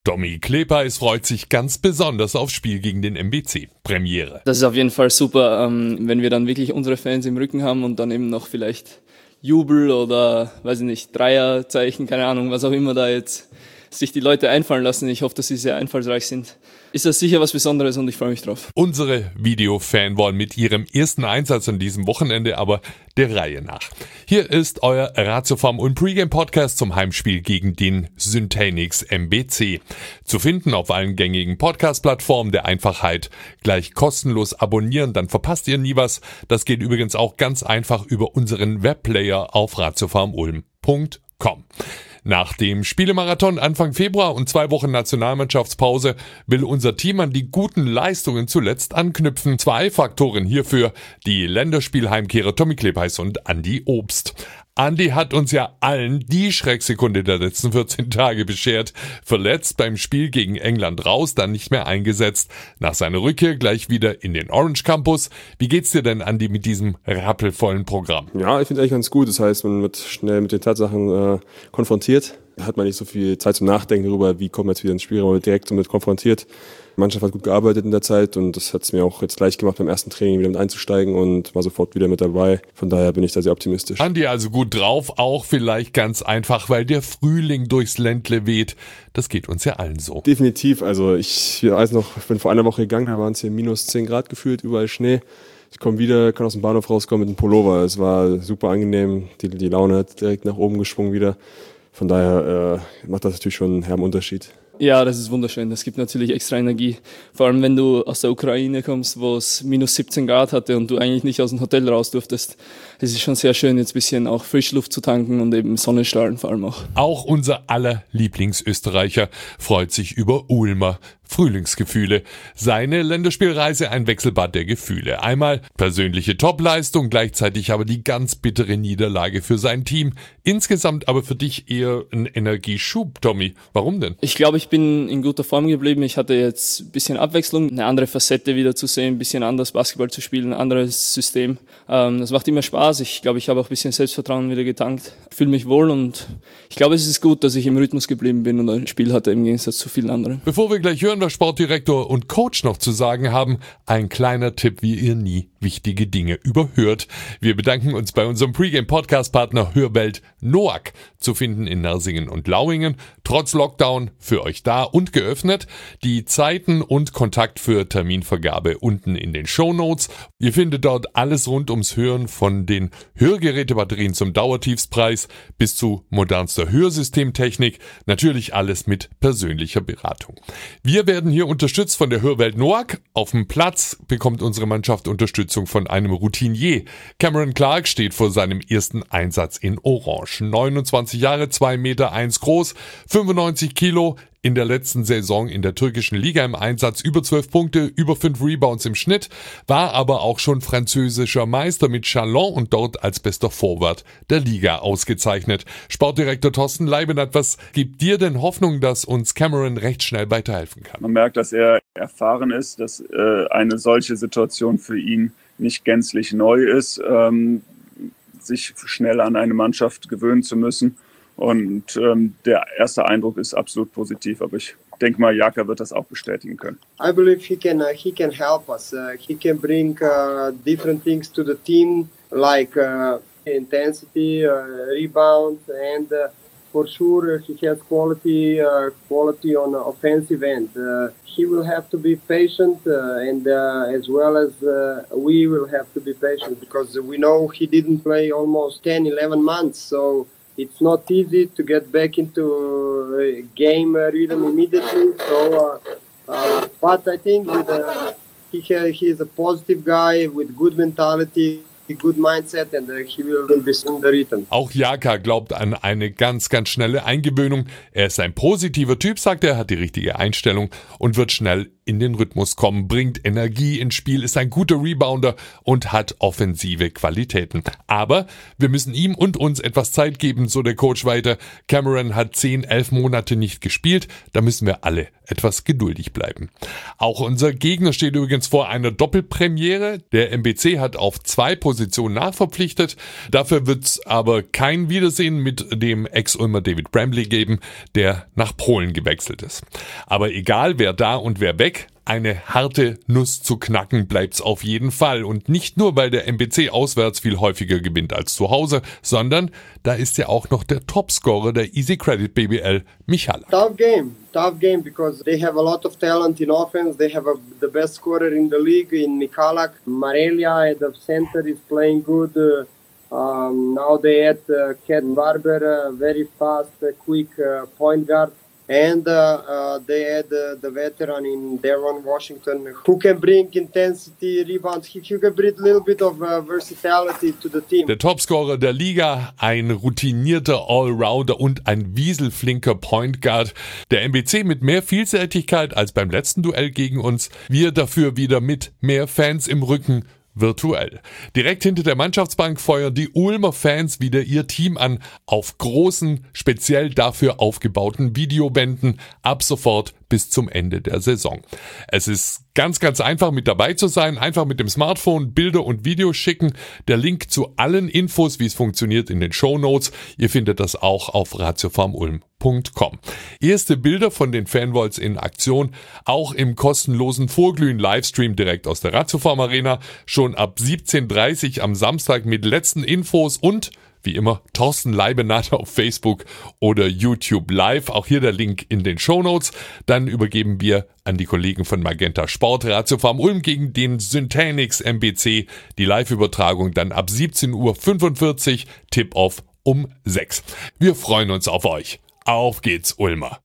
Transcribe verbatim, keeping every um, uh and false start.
Tommy Klepeis freut sich ganz besonders aufs Spiel gegen den M B C. Premiere. Das ist auf jeden Fall super, ähm, wenn wir dann wirklich unsere Fans im Rücken haben und dann eben noch vielleicht Jubel oder, weiß ich nicht, Dreierzeichen, keine Ahnung, was auch immer da jetzt sich die Leute einfallen lassen. Ich hoffe, dass sie sehr einfallsreich sind. Ist das sicher was Besonderes und ich freue mich drauf. Unsere Videofan wollen mit ihrem ersten Einsatz an diesem Wochenende aber der Reihe nach. Hier ist euer Ratiofarm und Pregame Podcast zum Heimspiel gegen den Syntanix M B C. Zu finden auf allen gängigen Podcast-Plattformen der Einfachheit. Gleich kostenlos abonnieren, dann verpasst ihr nie was. Das geht übrigens auch ganz einfach über unseren Webplayer auf ratiofarm ulm punkt com. Nach dem Spielemarathon Anfang Februar und zwei Wochen Nationalmannschaftspause will unser Team an die guten Leistungen zuletzt anknüpfen. Zwei Faktoren hierfür: die Länderspielheimkehrer Tommy Klepeis und Andi Obst. Andi hat uns ja allen die Schrecksekunde der letzten vierzehn Tage beschert. Verletzt beim Spiel gegen England raus, dann nicht mehr eingesetzt. Nach seiner Rückkehr gleich wieder in den Orange Campus. Wie geht's dir denn, Andi, mit diesem rappelvollen Programm? Ja, ich finde es eigentlich ganz gut. Das heißt, man wird schnell mit den Tatsachen äh, konfrontiert. Da hat man nicht so viel Zeit zum Nachdenken darüber, wie kommen wir jetzt wieder ins Spiel, man wird direkt damit konfrontiert. Die Mannschaft hat gut gearbeitet in der Zeit und das hat es mir auch jetzt leicht gemacht, beim ersten Training wieder mit einzusteigen und war sofort wieder mit dabei. Von daher bin ich da sehr optimistisch. Andi also gut drauf, auch vielleicht ganz einfach, weil der Frühling durchs Ländle weht. Das geht uns ja allen so. Definitiv, also ich weiß noch, ich bin vor einer Woche gegangen, da waren es hier minus zehn Grad gefühlt, überall Schnee. Ich komme wieder, kann aus dem Bahnhof rauskommen mit einem Pullover. Es war super angenehm, die, die Laune hat direkt nach oben geschwungen wieder. Von daher äh, macht das natürlich schon einen herben Unterschied. Ja, das ist wunderschön. Das gibt natürlich extra Energie. Vor allem, wenn du aus der Ukraine kommst, wo es minus siebzehn Grad hatte und du eigentlich nicht aus dem Hotel raus durftest. Es ist schon sehr schön, jetzt ein bisschen auch Frischluft zu tanken und eben Sonnenstrahlen vor allem auch. Auch unser aller Lieblingsösterreicher freut sich über Ulmer Frühlingsgefühle. Seine Länderspielreise ein Wechselbad der Gefühle. Einmal persönliche Topleistung, gleichzeitig aber die ganz bittere Niederlage für sein Team. Insgesamt aber für dich eher ein Energieschub, Tommy. Warum denn? Ich glaube, ich bin in guter Form geblieben. Ich hatte jetzt ein bisschen Abwechslung, eine andere Facette wieder zu sehen, ein bisschen anders Basketball zu spielen, ein anderes System. Ähm, das macht immer Spaß. Ich glaube, ich habe auch ein bisschen Selbstvertrauen wieder getankt. Ich fühle mich wohl und ich glaube, es ist gut, dass ich im Rhythmus geblieben bin und ein Spiel hatte im Gegensatz zu vielen anderen. Bevor wir gleich hören, was Sportdirektor und Coach noch zu sagen haben, ein kleiner Tipp, wie ihr nie wichtige Dinge überhört. Wir bedanken uns bei unserem Pre-Game-Podcast-Partner Hörwelt Noack, zu finden in Nersingen und Lauingen, trotz Lockdown für euch da und geöffnet. Die Zeiten und Kontakt für Terminvergabe unten in den Shownotes. Ihr findet dort alles rund ums Hören, von den Hörgerätebatterien zum Dauertiefspreis bis zu modernster Hörsystemtechnik. Natürlich alles mit persönlicher Beratung. Wir werden hier unterstützt von der Hörwelt Noack. Auf dem Platz bekommt unsere Mannschaft Unterstützung von einem Routinier. Cameron Clark steht vor seinem ersten Einsatz in Orange. neunundzwanzig Jahre, zwei Meter eins groß, fünfundneunzig Kilo. In der letzten Saison in der türkischen Liga im Einsatz, über zwölf Punkte, über fünf Rebounds im Schnitt, war aber auch schon französischer Meister mit Chalon und dort als bester Forward der Liga ausgezeichnet. Sportdirektor Thorsten Leibenhardt, was gibt dir denn Hoffnung, dass uns Cameron recht schnell weiterhelfen kann? Man merkt, dass er erfahren ist, dass äh, eine solche Situation für ihn nicht gänzlich neu ist, ähm, sich schnell an eine Mannschaft gewöhnen zu müssen. Und ähm, der erste Eindruck ist absolut positiv, aber ich denke mal, Jaka wird das auch bestätigen können. I believe he can uh, he can help us. Uh, he can bring uh, different things to the team, like uh, intensity, uh, rebound, and uh, for sure he has quality uh, quality on the offensive end. Uh, he will have to be patient, uh, and uh, as well as uh, we will have to be patient because we know he didn't play almost ten, eleven months, so. It's not easy to get back into a game rhythm immediately. So, uh, uh, but I think with a, he he is a positive guy with good mentality, good mindset, and uh, he will be in the rhythm. Auch Jaka glaubt an eine ganz, ganz schnelle Eingewöhnung. Er ist ein positiver Typ, sagt er, hat die richtige Einstellung und wird schnell in den Rhythmus kommen, bringt Energie ins Spiel, ist ein guter Rebounder und hat offensive Qualitäten. Aber wir müssen ihm und uns etwas Zeit geben, so der Coach weiter. Cameron hat zehn, elf Monate nicht gespielt, da müssen wir alle etwas geduldig bleiben. Auch unser Gegner steht übrigens vor einer Doppelpremiere. Der M B C hat auf zwei Positionen nachverpflichtet. Dafür wird's aber kein Wiedersehen mit dem Ex-Ulmer David Bramley geben, der nach Polen gewechselt ist. Aber egal wer da und wer weg, eine harte Nuss zu knacken bleibt's auf jeden Fall. Und nicht nur, weil der M B C auswärts viel häufiger gewinnt als zu Hause, sondern da ist ja auch noch der Topscorer der Easy Credit B B L, Michalak. Tough game, tough game because they have a lot of talent in offense. They have a, the best scorer in the league in Michalak. Marelia at the center is playing good. Uh, um, now they had uh, Cat Barber, uh, very fast, uh, quick uh, point guard. And uh, uh, they had uh, the veteran in Deron Washington who can bring intensity, rebounds. He, he can bring a little bit of uh, versatility to the team. Der Topscorer der Liga, ein routinierter Allrounder und ein wieselflinker Point Guard. Der M B C mit mehr Vielseitigkeit als beim letzten Duell gegen uns. Wir dafür wieder mit mehr Fans im Rücken. Virtuell. Direkt hinter der Mannschaftsbank feuern die Ulmer Fans wieder ihr Team an, auf großen, speziell dafür aufgebauten Videobänden, ab sofort bis zum Ende der Saison. Es ist ganz, ganz einfach mit dabei zu sein, einfach mit dem Smartphone Bilder und Videos schicken. Der Link zu allen Infos, wie es funktioniert, in den Shownotes. Ihr findet das auch auf ratiofarmulm punkt com. Erste Bilder von den Fanvols in Aktion, auch im kostenlosen Vorglühen-Livestream direkt aus der Ratiofarm Arena, schon ab siebzehn Uhr dreißig am Samstag mit letzten Infos und wie immer, Thorsten Leibenath auf Facebook oder YouTube Live. Auch hier der Link in den Shownotes. Dann übergeben wir an die Kollegen von Magenta Sport Ratiofarm Ulm gegen den Syntanix M B C. Die Live-Übertragung dann ab siebzehn Uhr fünfundvierzig, Tip-Off um sechs. Wir freuen uns auf euch. Auf geht's, Ulmer!